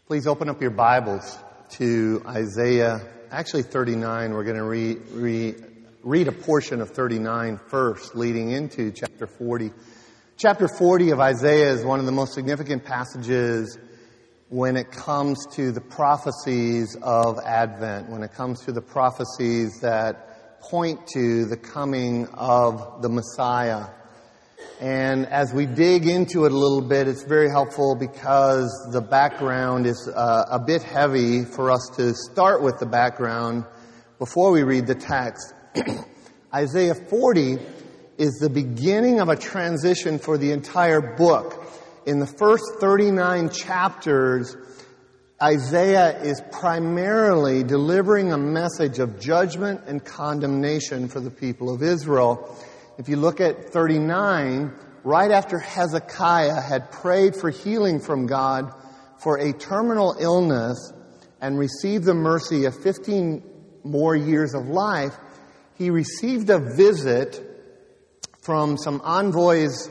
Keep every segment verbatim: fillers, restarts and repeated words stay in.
Please open up your Bibles to Isaiah, actually thirty-nine. We're going to re, re, read a portion of thirty-nine first, leading into chapter forty. Chapter forty of Isaiah is one of the most significant passages when it comes to the prophecies of Advent, when it comes to the prophecies that point to the coming of the Messiah. And as we dig into it a little bit, it's very helpful because the background is uh, a bit heavy for us to start with the background before we read the text. Isaiah forty is the beginning of a transition for the entire book. In the first thirty-nine chapters, Isaiah is primarily delivering a message of judgment and condemnation for the people of Israel. If you look at thirty-nine, right after Hezekiah had prayed for healing from God for a terminal illness and received the mercy of fifteen more years of life, he received a visit from some envoys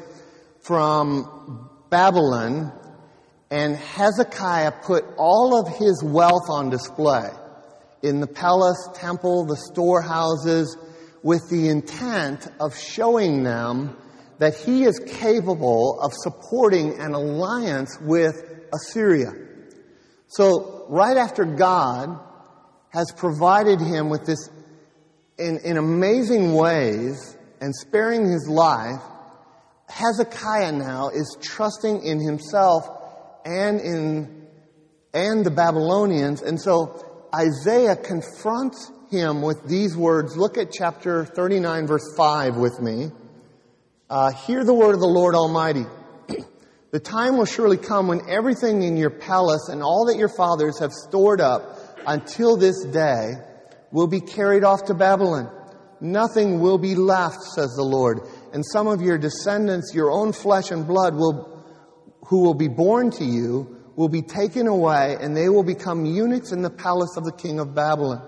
from Babylon, and Hezekiah put all of his wealth on display in the palace, temple, the storehouses, with the intent of showing them that he is capable of supporting an alliance with Assyria. So, right after God has provided him with this in, in amazing ways and sparing his life, Hezekiah now is trusting in himself and in and the Babylonians. And so Isaiah confronts him with these words. Look at chapter thirty-nine, verse five with me. Uh, Hear the word of the Lord Almighty. The time will surely come when everything in your palace and all that your fathers have stored up until this day will be carried off to Babylon. Nothing will be left, says the Lord. And some of your descendants, your own flesh and blood, will, who will be born to you, will be taken away, and they will become eunuchs in the palace of the king of Babylon.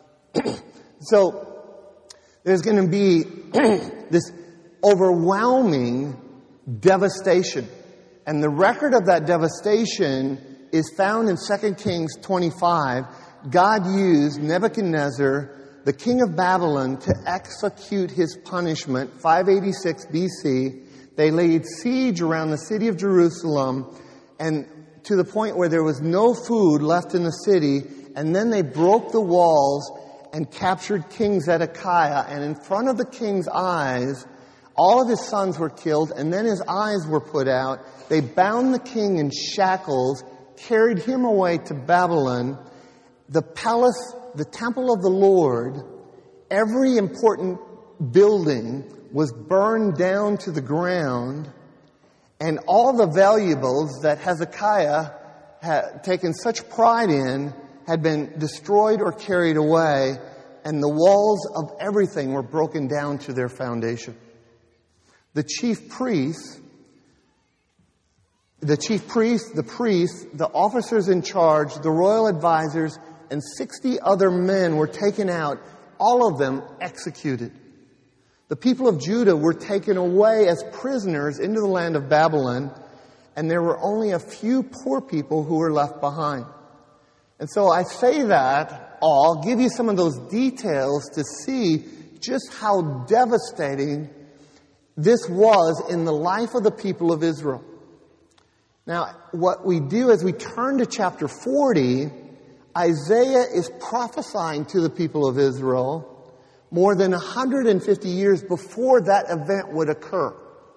So, there's going to be this overwhelming devastation. And the record of that devastation is found in Second Kings twenty-five. God used Nebuchadnezzar, the king of Babylon, to execute his punishment. five eighty-six B C, they laid siege around the city of Jerusalem, and to the point where there was no food left in the city, and then they broke the walls and captured King Zedekiah, and in front of the king's eyes, all of his sons were killed, and then his eyes were put out. They bound the king in shackles, carried him away to Babylon. The palace, the temple of the Lord, every important building was burned down to the ground, and all the valuables that Hezekiah had taken such pride in had been destroyed or carried away, and the walls of everything were broken down to their foundation. The chief priests, the chief priests, the priests, the officers in charge, the royal advisors, and sixty other men were taken out, all of them executed. The people of Judah were taken away as prisoners into the land of Babylon, and there were only a few poor people who were left behind. And so I say that all, give you some of those details to see just how devastating this was in the life of the people of Israel. Now, what we do as we turn to chapter forty, Isaiah is prophesying to the people of Israel more than one hundred fifty years before that event would occur.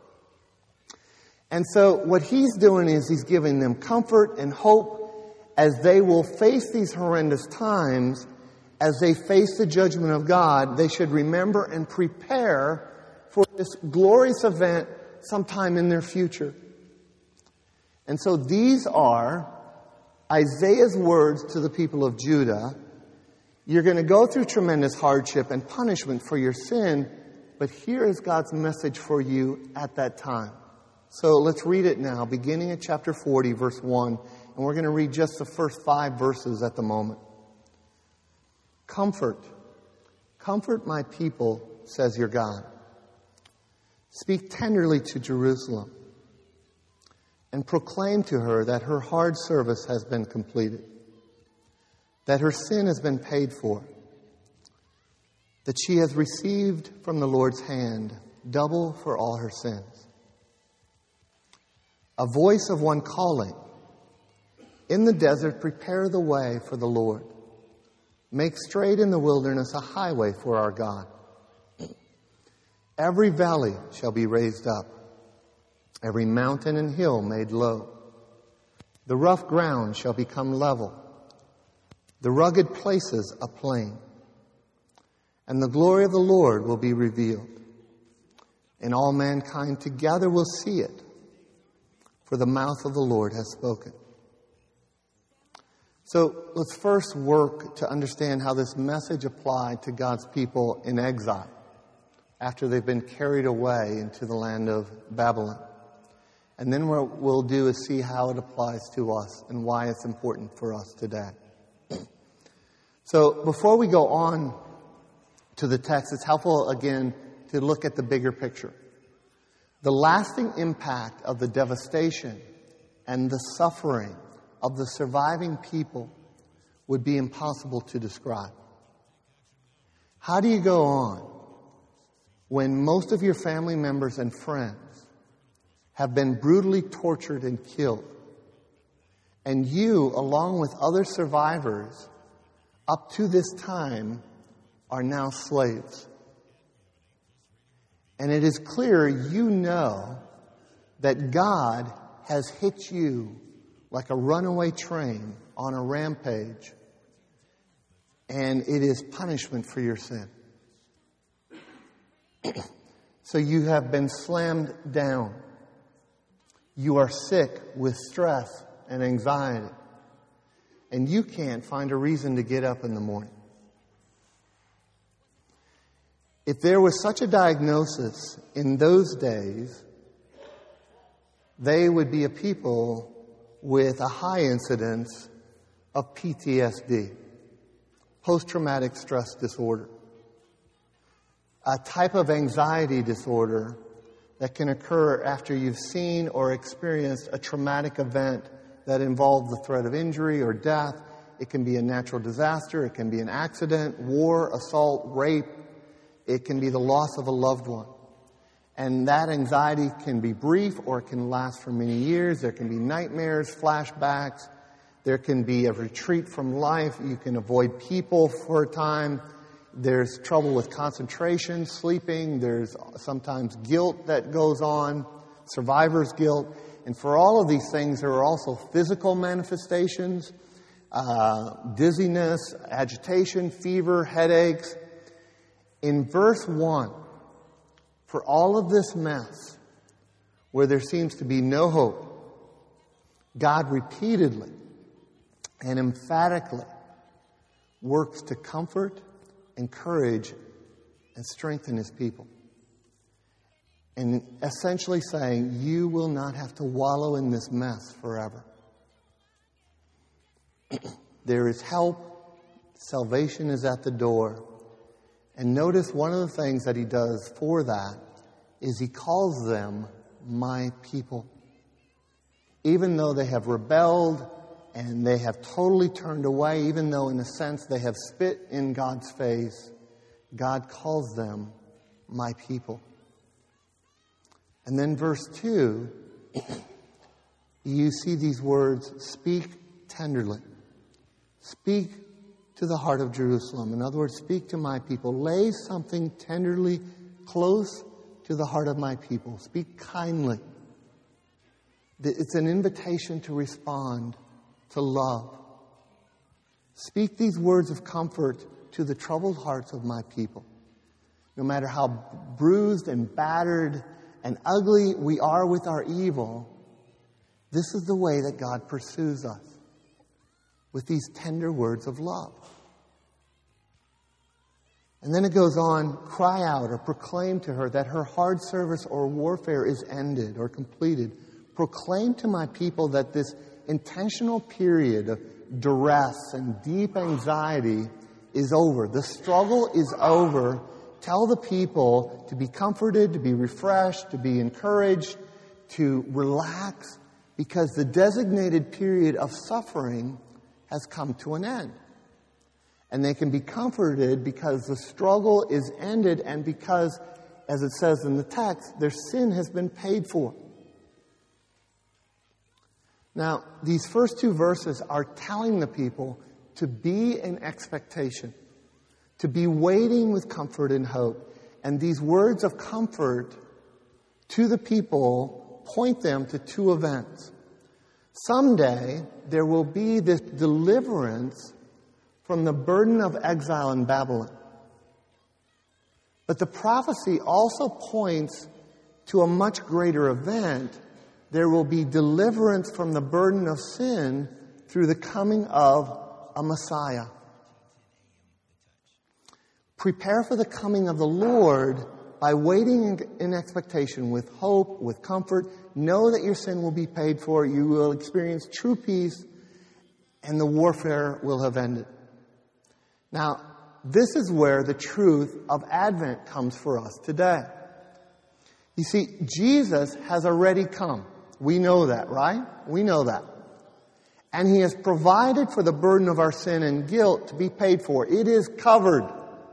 And so what he's doing is he's giving them comfort and hope as they will face these horrendous times. As they face the judgment of God, they should remember and prepare for this glorious event sometime in their future. And so these are Isaiah's words to the people of Judah. You're going to go through tremendous hardship and punishment for your sin, but here is God's message for you at that time. So let's read it now, beginning at chapter forty, verse one, and we're going to read just the first five verses at the moment. Comfort, comfort my people, says your God. Speak tenderly to Jerusalem. and proclaim to her that her hard service has been completed, that her sin has been paid for, that she has received from the Lord's hand double for all her sins. A voice of one calling, in the desert, prepare the way for the Lord. Make straight in the wilderness a highway for our God. Every valley shall be raised up, every mountain and hill made low. The rough ground shall become level, the rugged places a plain. And the glory of the Lord will be revealed, and all mankind together will see it, for the mouth of the Lord has spoken. So let's first work to understand how this message applied to God's people in exile after they've been carried away into the land of Babylon. And then what we'll do is see how it applies to us and why it's important for us today. So before we go on to the text, it's helpful again to look at the bigger picture. The lasting impact of the devastation and the suffering of the surviving people would be impossible to describe. How do you go on when most of your family members and friends have been brutally tortured and killed, and you, along with other survivors, up to this time, are now slaves? And it is clear you know that God has hit you like a runaway train on a rampage, and it is punishment for your sin. So you have been slammed down. You are sick with stress and anxiety, and you can't find a reason to get up in the morning. If there was such a diagnosis in those days, they would be a people with a high incidence of P T S D, post-traumatic stress disorder, a type of anxiety disorder that can occur after you've seen or experienced a traumatic event that involved the threat of injury or death. It can be a natural disaster. It can be an accident, war, assault, rape. It can be the loss of a loved one. And that anxiety can be brief or it can last for many years. There can be nightmares, flashbacks. There can be a retreat from life. You can avoid people for a time. There's trouble with concentration, sleeping. There's sometimes guilt that goes on, survivor's guilt. And for all of these things, there are also physical manifestations, uh, dizziness, agitation, fever, headaches. In verse one, for all of this mess, where there seems to be no hope, God repeatedly and emphatically works to comfort, encourage, and strengthen His people. And essentially saying, you will not have to wallow in this mess forever. There is help. Salvation is at the door. And notice one of the things that He does for that is He calls them my people. Even though they have rebelled and they have totally turned away, even though in a sense they have spit in God's face, God calls them my people. And then verse two, you see these words, speak tenderly. Speak to the heart of Jerusalem. In other words, speak to my people. Lay something tenderly close to the heart of my people. Speak kindly. It's an invitation to respond, to love. Speak these words of comfort to the troubled hearts of my people. No matter how bruised and battered and ugly we are with our evil, this is the way that God pursues us, with these tender words of love. And then it goes on, cry out or proclaim to her that her hard service or warfare is ended or completed. Proclaim to my people that this intentional period of duress and deep anxiety is over. The struggle is over. Tell the people to be comforted, to be refreshed, to be encouraged, to relax, because the designated period of suffering has come to an end. And they can be comforted because the struggle is ended and because, as it says in the text, their sin has been paid for. Now, these first two verses are telling the people to be in expectation, to be waiting with comfort and hope. And these words of comfort to the people point them to two events. Someday, there will be this deliverance from the burden of exile in Babylon. But the prophecy also points to a much greater event. There will be deliverance from the burden of sin through the coming of a Messiah. Prepare for the coming of the Lord by waiting in expectation with hope, with comfort. Know that your sin will be paid for. You will experience true peace, and the warfare will have ended. Now, this is where the truth of Advent comes for us today. You see, Jesus has already come. We know that, right? We know that. And He has provided for the burden of our sin and guilt to be paid for. It is covered.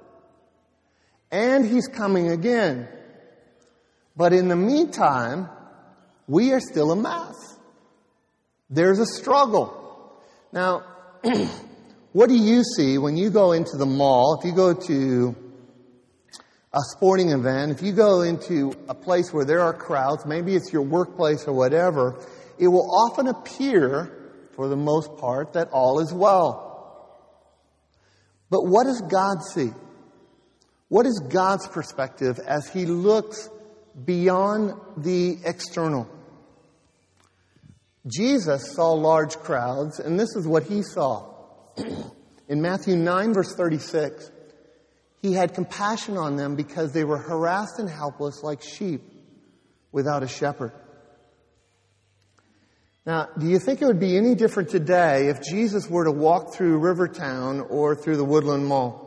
And He's coming again. But in the meantime, we are still a mess. There's a struggle. Now, what do you see when you go into the mall? If you go to a sporting event, if you go into a place where there are crowds, maybe it's your workplace or whatever, it will often appear, for the most part, that all is well. But what does God see? What is God's perspective as He looks beyond the external? Jesus saw large crowds, and this is what He saw. In Matthew nine, verse thirty-six, He had compassion on them because they were harassed and helpless like sheep without a shepherd. Now, do you think it would be any different today if Jesus were to walk through Rivertown or through the Woodland Mall?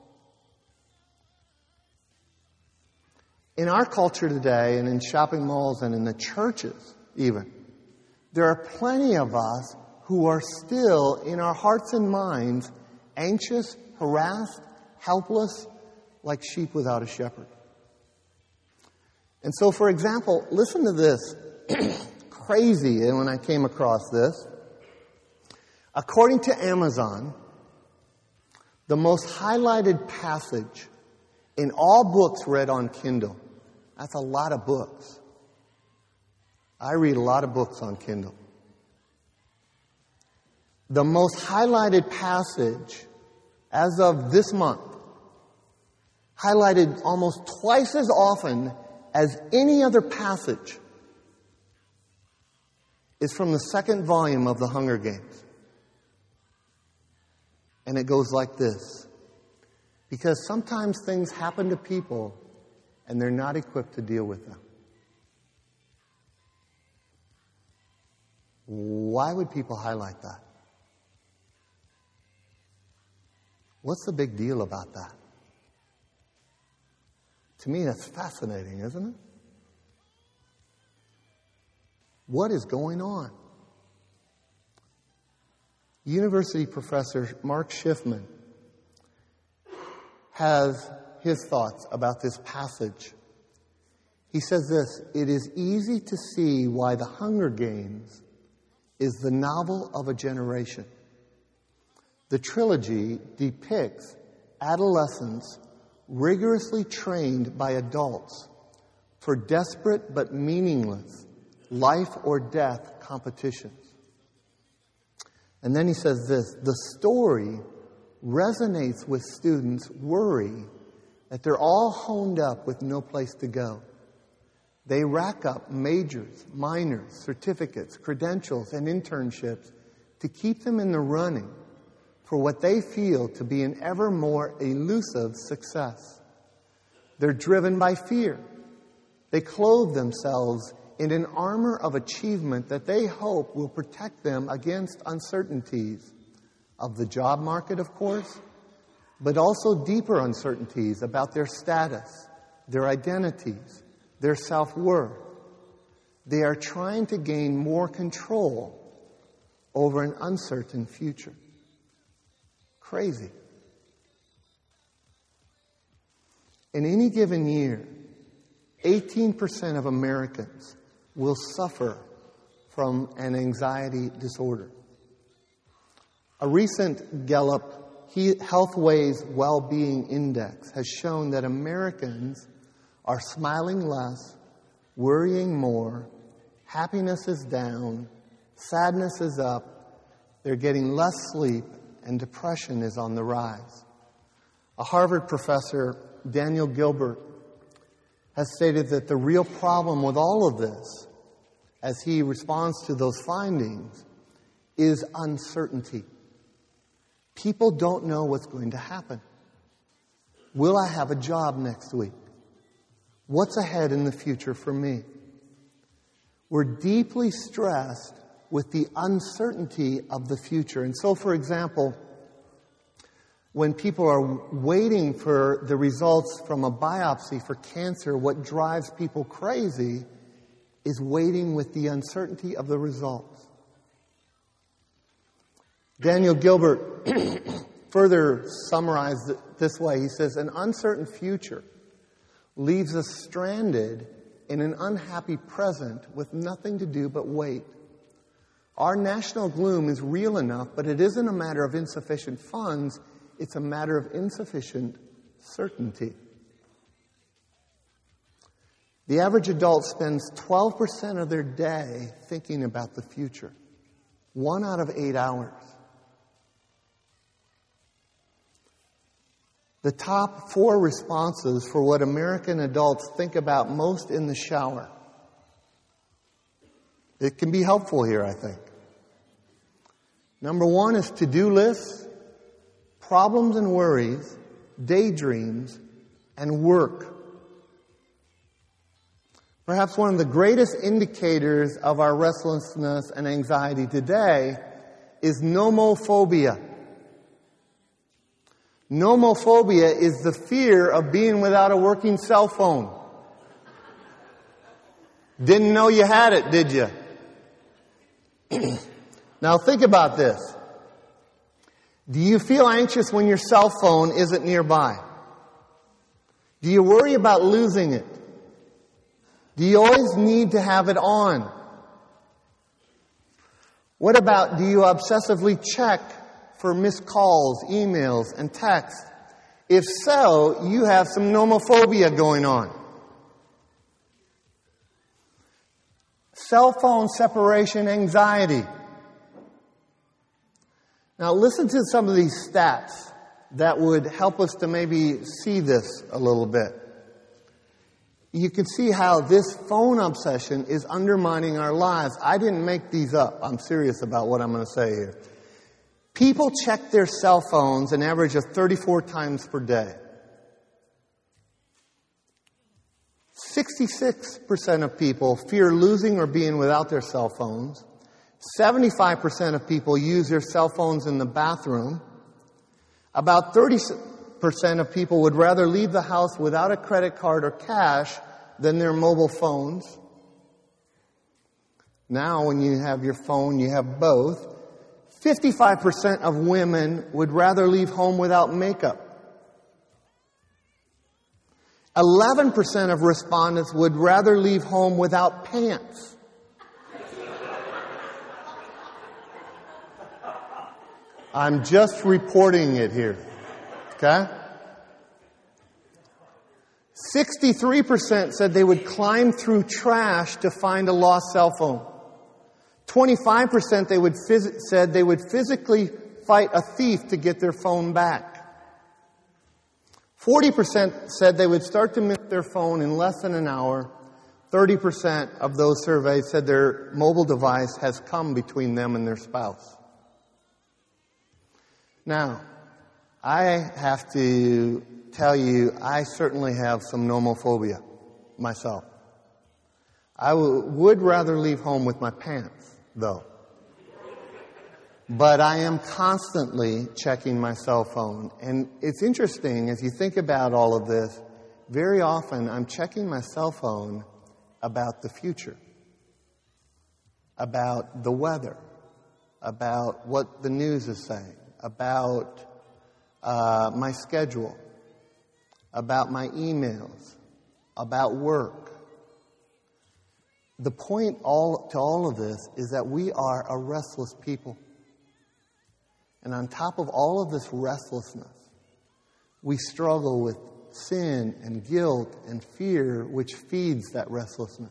In our culture today, and in shopping malls and in the churches even, there are plenty of us who are still, in our hearts and minds, anxious, harassed, helpless, like sheep without a shepherd. And so, for example, listen to this. Crazy, and when I came across this. According to Amazon, the most highlighted passage in all books read on Kindle. That's a lot of books. I read a lot of books on Kindle. The most highlighted passage as of this month, highlighted almost twice as often as any other passage, is from the second volume of the Hunger Games. And it goes like this. Because sometimes things happen to people and they're not equipped to deal with them. Why would people highlight that? What's the big deal about that? To me, that's fascinating, isn't it? What is going on? University professor Mark Schiffman has his thoughts about this passage. He says this: it is easy to see why the Hunger Games is the novel of a generation. The trilogy depicts adolescents rigorously trained by adults for desperate but meaningless life or death competitions. And then he says this: the story resonates with students' worry that they're all honed up with no place to go. They rack up majors, minors, certificates, credentials, and internships to keep them in the running for what they feel to be an ever more elusive success. They're driven by fear. They clothe themselves in an armor of achievement that they hope will protect them against uncertainties of the job market, of course, but also deeper uncertainties about their status, their identities, their self-worth. They are trying to gain more control over an uncertain future. Crazy. In any given year, eighteen percent of Americans will suffer from an anxiety disorder. A recent Gallup Healthways Well-Being Index has shown that Americans are smiling less, worrying more, happiness is down, sadness is up, they're getting less sleep, and depression is on the rise. A Harvard professor, Daniel Gilbert, has stated that the real problem with all of this, as he responds to those findings, is uncertainty. People don't know what's going to happen. Will I have a job next week? What's ahead in the future for me? We're deeply stressed with the uncertainty of the future. And so, for example, when people are waiting for the results from a biopsy for cancer, what drives people crazy is waiting with the uncertainty of the results. Daniel Gilbert further summarized it this way. He says, an uncertain future leaves us stranded in an unhappy present with nothing to do but wait. Our national gloom is real enough, but it isn't a matter of insufficient funds. It's a matter of insufficient certainty. The average adult spends twelve percent of their day thinking about the future. One out of eight hours. The top four responses for what American adults think about most in the shower. It can be helpful here, I think. Number one is to-do lists, problems and worries, daydreams, and work. Perhaps one of the greatest indicators of our restlessness and anxiety today is nomophobia. Nomophobia is the fear of being without a working cell phone. Didn't know you had it, did you? Now think about this. Do you feel anxious when your cell phone isn't nearby? Do you worry about losing it? Do you always need to have it on? What about, do you obsessively check for missed calls, emails, and texts? If so, you have some nomophobia going on. Cell phone separation anxiety. Now listen to some of these stats that would help us to maybe see this a little bit. You can see how this phone obsession is undermining our lives. I didn't make these up. I'm serious about what I'm going to say here. People check their cell phones an average of thirty-four times per day. sixty-six percent of people fear losing or being without their cell phones. seventy-five percent of people use their cell phones in the bathroom. About thirty percent of people would rather leave the house without a credit card or cash than their mobile phones. Now, when you have your phone, you have both. fifty-five percent of women would rather leave home without makeup. eleven percent of respondents would rather leave home without pants. I'm just reporting it here. Okay? sixty-three percent said they would climb through trash to find a lost cell phone. twenty-five percent they would phys- said they would physically fight a thief to get their phone back. forty percent said they would start to miss their phone in less than an hour. thirty percent of those surveyed said their mobile device has come between them and their spouse. Now, I have to tell you, I certainly have some nomophobia myself. I w- would rather leave home with my pants, though. But I am constantly checking my cell phone. And it's interesting, as you think about all of this, very often I'm checking my cell phone about the future. about the weather, about what the news is saying, about uh, my schedule, about my emails, about work. The point all, to all of this is that we are a restless people. And on top of all of this restlessness, we struggle with sin and guilt and fear, which feeds that restlessness.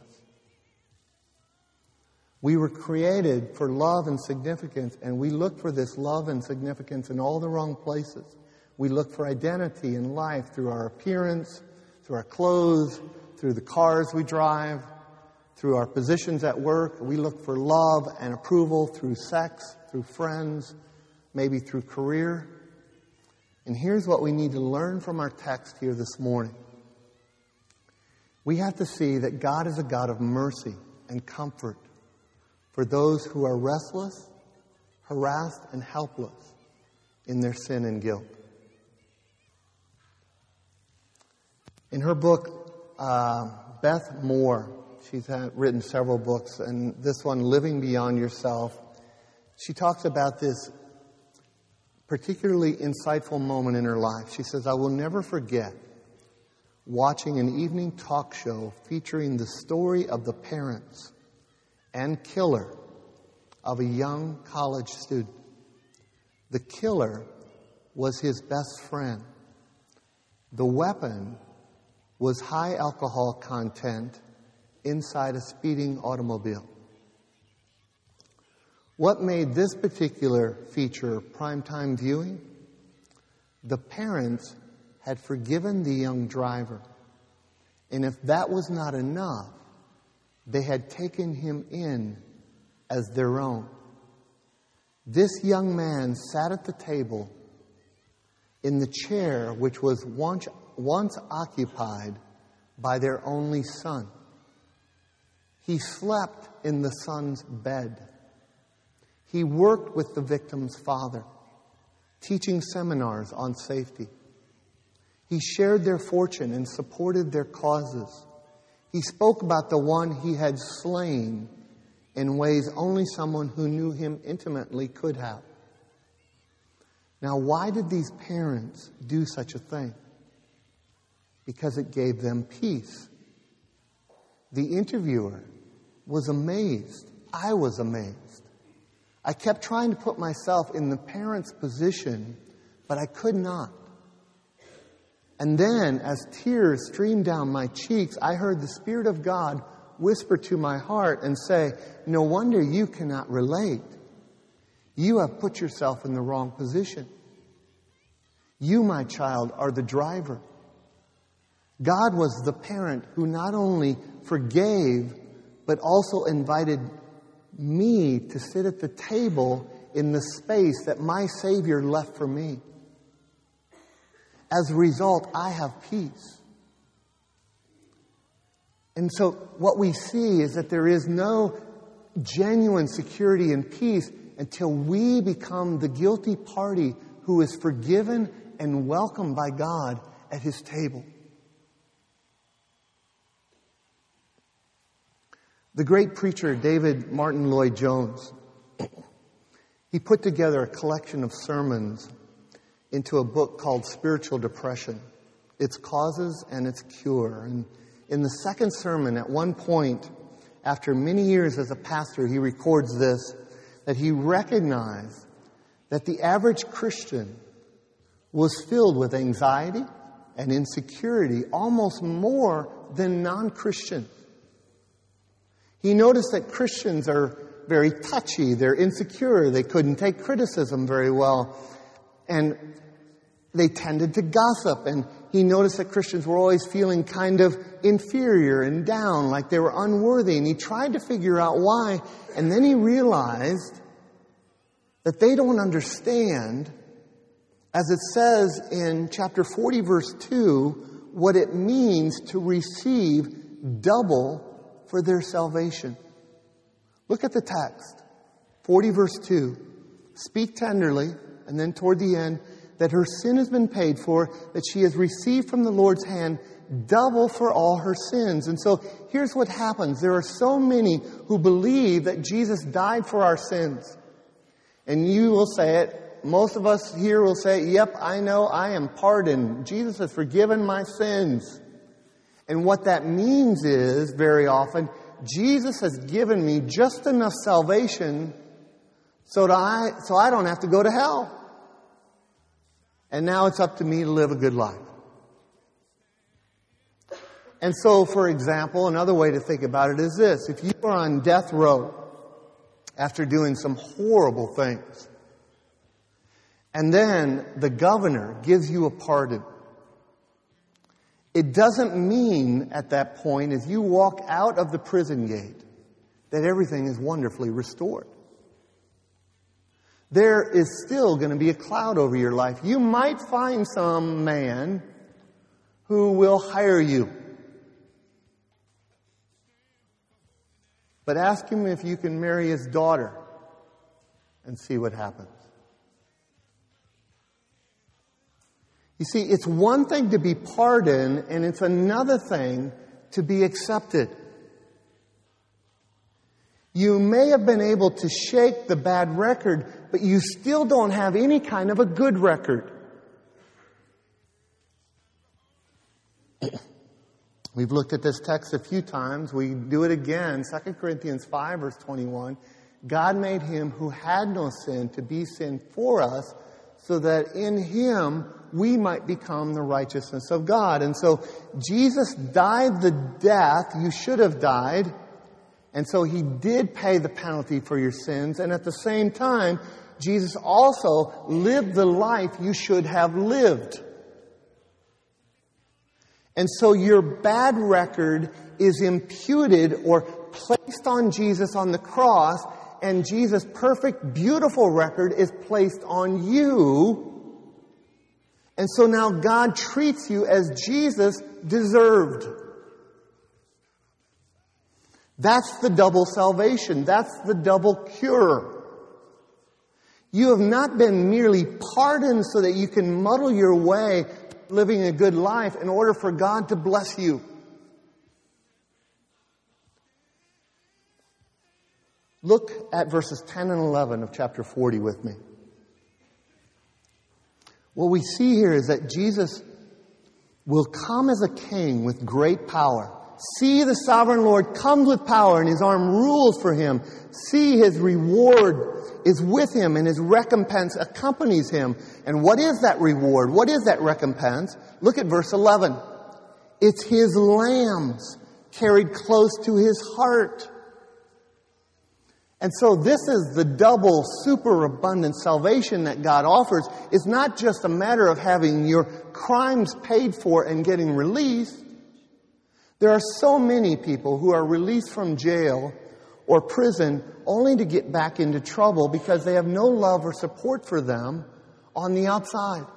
We were created for love and significance, and we look for this love and significance in all the wrong places. We look for identity in life through our appearance, through our clothes, through the cars we drive, through our positions at work. We look for love and approval through sex, through friends, maybe through career. And here's what we need to learn from our text here this morning. We have to see that God is a God of mercy and comfort for those who are restless, harassed, and helpless in their sin and guilt. In her book, uh, Beth Moore, she's had, written several books, and this one, Living Beyond Yourself, she talks about this particularly insightful moment in her life. She says, I will never forget watching an evening talk show featuring the story of the parents and killer of a young college student. The killer was his best friend. The weapon was high alcohol content inside a speeding automobile. What made this particular feature primetime viewing? The parents had forgiven the young driver. And if that was not enough, they had taken him in as their own. This young man sat at the table in the chair which was once, once occupied by their only son. He slept in the son's bed. He worked with the victim's father, teaching seminars on safety. He shared their fortune and supported their causes. He spoke about the one he had slain in ways only someone who knew him intimately could have. Now, why did these parents do such a thing? Because it gave them peace. The interviewer was amazed. I was amazed. I kept trying to put myself in the parent's position, but I could not. And then, as tears streamed down my cheeks, I heard the Spirit of God whisper to my heart and say, no wonder you cannot relate. You have put yourself in the wrong position. You, my child, are the driver. God was the parent who not only forgave, but also invited me to sit at the table in the space that my Savior left for me. As a result, I have peace. And so what we see is that there is no genuine security and peace until we become the guilty party who is forgiven and welcomed by God at His table. The great preacher David Martin Lloyd-Jones, he put together a collection of sermons into a book called Spiritual Depression, Its Causes and Its Cure. And in the second sermon, at one point, after many years as a pastor, he records this, that he recognized that the average Christian was filled with anxiety and insecurity almost more than non-Christians. He noticed that Christians are very touchy, they're insecure, they couldn't take criticism very well, and they tended to gossip. And he noticed that Christians were always feeling kind of inferior and down, like they were unworthy. And he tried to figure out why. And then he realized that they don't understand, as it says in chapter forty, verse two, what it means to receive double for their salvation. Look at the text. forty, verse two. Speak tenderly, and then toward the end, that her sin has been paid for, that she has received from the Lord's hand double for all her sins. And so here's what happens. There are so many who believe that Jesus died for our sins. And you will say it. Most of us here will say, yep, I know I am pardoned. Jesus has forgiven my sins. And what that means is, very often, Jesus has given me just enough salvation so that I, so I don't have to go to hell. And now it's up to me to live a good life. And so, for example, another way to think about it is this. If you are on death row after doing some horrible things, and then the governor gives you a pardon, it doesn't mean at that point, as you walk out of the prison gate, that everything is wonderfully restored. There is still going to be a cloud over your life. You might find some man who will hire you. But ask him if you can marry his daughter and see what happens. You see, it's one thing to be pardoned, and it's another thing to be accepted. You may have been able to shake the bad record, but you still don't have any kind of a good record. We've looked at this text a few times. We do it again. Second Corinthians five, verse twenty-one. God made him who had no sin to be sin for us, so that in him we might become the righteousness of God. And so Jesus died the death you should have died. And so he did pay the penalty for your sins. And at the same time, Jesus also lived the life you should have lived. And so your bad record is imputed or placed on Jesus on the cross, and Jesus' perfect, beautiful record is placed on you. And so now God treats you as Jesus deserved. That's the double salvation. That's the double cure. You have not been merely pardoned so that you can muddle your way living a good life in order for God to bless you. Look at verses ten and eleven of chapter forty with me. What we see here is that Jesus will come as a king with great power. See, the sovereign Lord comes with power, and his arm rules for him. See, his reward is with him, and his recompense accompanies him. And what is that reward? What is that recompense? Look at verse eleven. It's his lambs carried close to his heart. And so this is the double superabundant salvation that God offers. It's not just a matter of having your crimes paid for and getting released. There are so many people who are released from jail or prison only to get back into trouble because they have no love or support for them on the outside.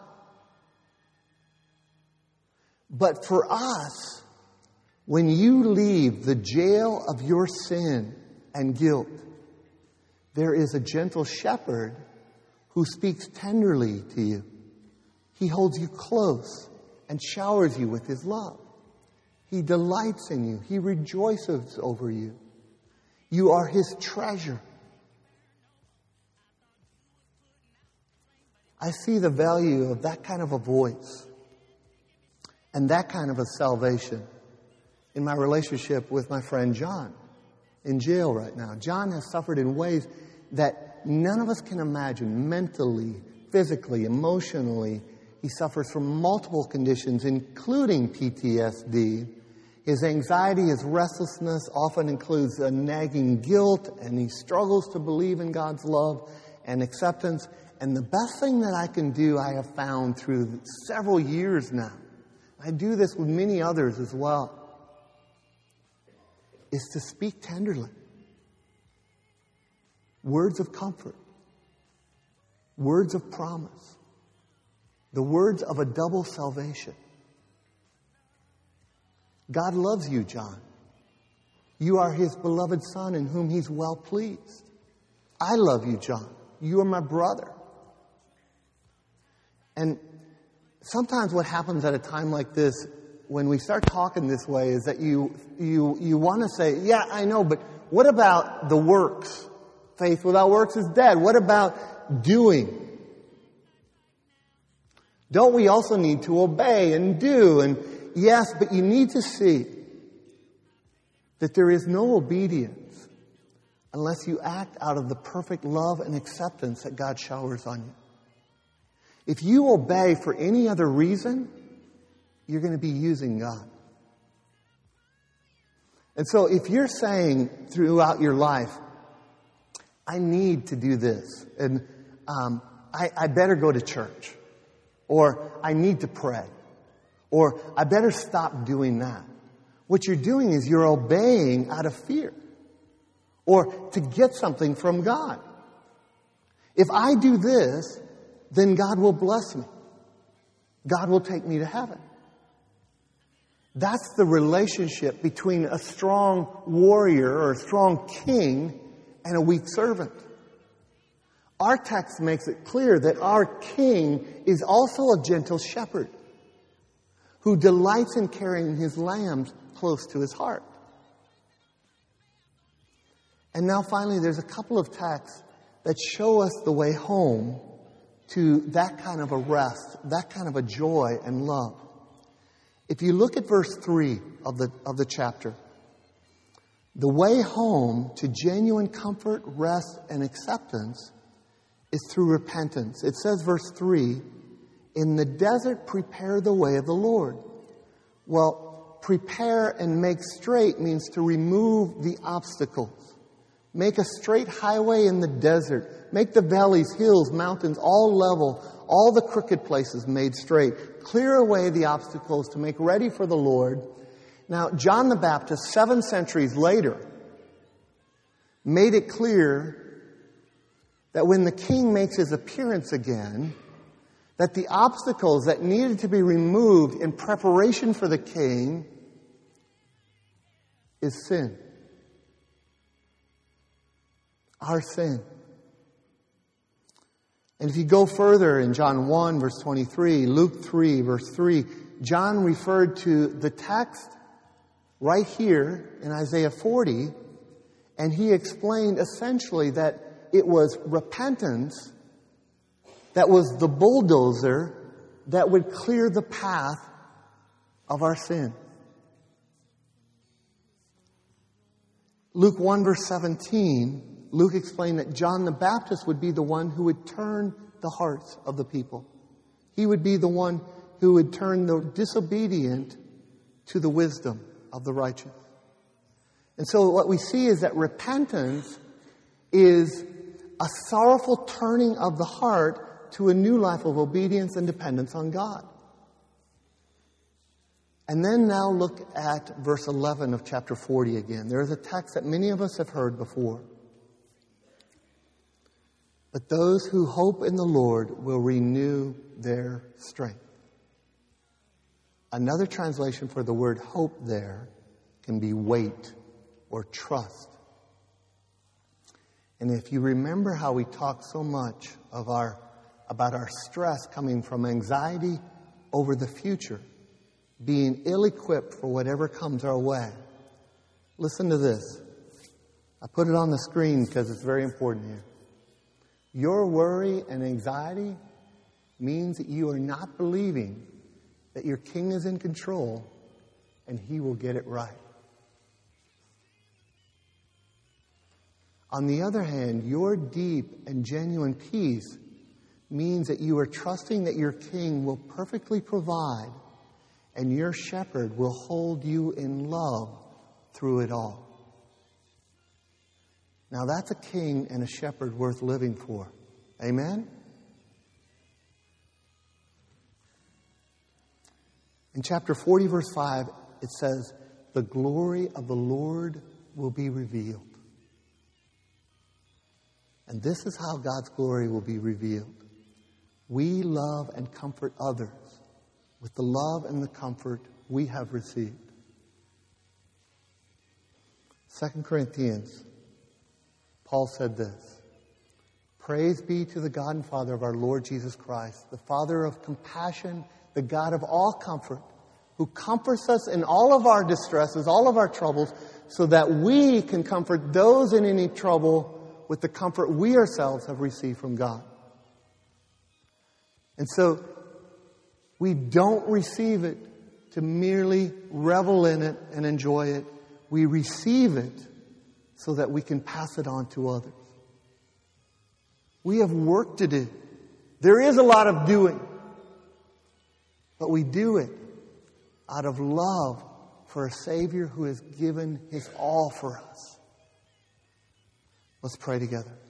But for us, when you leave the jail of your sin and guilt, there is a gentle shepherd who speaks tenderly to you. He holds you close and showers you with his love. He delights in you. He rejoices over you. You are his treasure. I see the value of that kind of a voice and that kind of a salvation in my relationship with my friend John in jail right now. John has suffered in ways that none of us can imagine, mentally, physically, emotionally. He suffers from multiple conditions, including P T S D. His anxiety, his restlessness often includes a nagging guilt, and he struggles to believe in God's love and acceptance. And the best thing that I can do, I have found through several years now, I do this with many others as well, is to speak tenderly. Words of comfort. Words of promise. The words of a double salvation. God loves you, John. You are his beloved son in whom he's well pleased. I love you, John. You are my brother. And sometimes what happens at a time like this, when we start talking this way, is that you you you want to say, yeah, I know, but what about the works? Faith without works is dead. What about doing? Don't we also need to obey and do? And yes, but you need to see that there is no obedience unless you act out of the perfect love and acceptance that God showers on you. If you obey for any other reason, you're going to be using God. And so if you're saying throughout your life, I need to do this, and um, I, I better go to church, or I need to pray, or I better stop doing that. What you're doing is you're obeying out of fear, or to get something from God. If I do this, then God will bless me. God will take me to heaven. That's the relationship between a strong warrior or a strong king and a weak servant. Our text makes it clear that our king is also a gentle shepherd who delights in carrying his lambs close to his heart. And now finally, there's a couple of texts that show us the way home to that kind of a rest, that kind of a joy and love. If you look at verse three of the, of the chapter, the way home to genuine comfort, rest, and acceptance is through repentance. It says, verse three, in the desert prepare the way of the Lord. Well, prepare and make straight means to remove the obstacles. Make a straight highway in the desert. Make the valleys, hills, mountains, all level, all the crooked places made straight. Clear away the obstacles to make ready for the Lord. Now, John the Baptist, seven centuries later, made it clear that when the king makes his appearance again, that the obstacles that needed to be removed in preparation for the king is sin. Our sin. And if you go further in John one, verse twenty-three, Luke three, verse three, John referred to the text right here in Isaiah forty, and he explained essentially that it was repentance that was the bulldozer that would clear the path of our sin. Luke one, verse seventeen, Luke explained that John the Baptist would be the one who would turn the hearts of the people. He would be the one who would turn the disobedient to the wisdom of the righteous. And so what we see is that repentance is a sorrowful turning of the heart to a new life of obedience and dependence on God. And then now look at verse eleven of chapter forty again. There is a text that many of us have heard before. But those who hope in the Lord will renew their strength. Another translation for the word hope there can be wait or trust. And if you remember how we talk so much of our about our stress coming from anxiety over the future, being ill-equipped for whatever comes our way, listen to this. I put it on the screen because it's very important here. Your worry and anxiety means that you are not believing that your king is in control and he will get it right. On the other hand, your deep and genuine peace means that you are trusting that your king will perfectly provide and your shepherd will hold you in love through it all. Now that's a king and a shepherd worth living for. Amen? In chapter forty, verse five, it says, the glory of the Lord will be revealed. And this is how God's glory will be revealed. We love and comfort others with the love and the comfort we have received. Second Corinthians, Paul said this, Praise be to the God and Father of our Lord Jesus Christ, the Father of compassion, the God of all comfort, who comforts us in all of our distresses, all of our troubles, so that we can comfort those in any trouble with the comfort we ourselves have received from God. And so, we don't receive it to merely revel in it and enjoy it. We receive it so that we can pass it on to others. We have work to do. There is a lot of doing. But we do it out of love for a Savior who has given His all for us. Let's pray together.